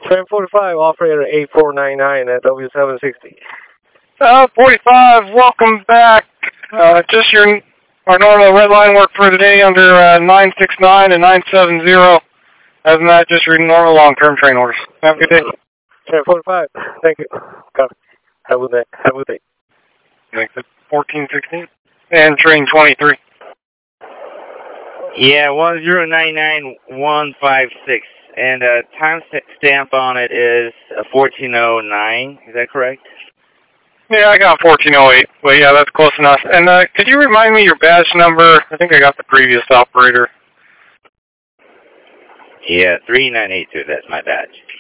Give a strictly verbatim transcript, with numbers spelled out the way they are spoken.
seven forty-five, operator eight four nine nine at W seven sixty. Uh, forty-five, welcome back. Uh, just your our normal red line work for today under uh, nine six nine and nine seven zero. Other than that, just your normal long-term train orders. Have a good day. seven forty-five, thank you. Copy. Have a good day. Have a good day. Thanks. fourteen sixteen. And train twenty-three. Yeah, one zero nine nine one five six. And uh, time stamp on it is fourteen oh nine. Is that correct? Yeah, I got fourteen oh eight. But yeah, that's close enough. And uh, could you remind me your badge number? I think I got the previous operator. Yeah, three nine eight two. That's my badge.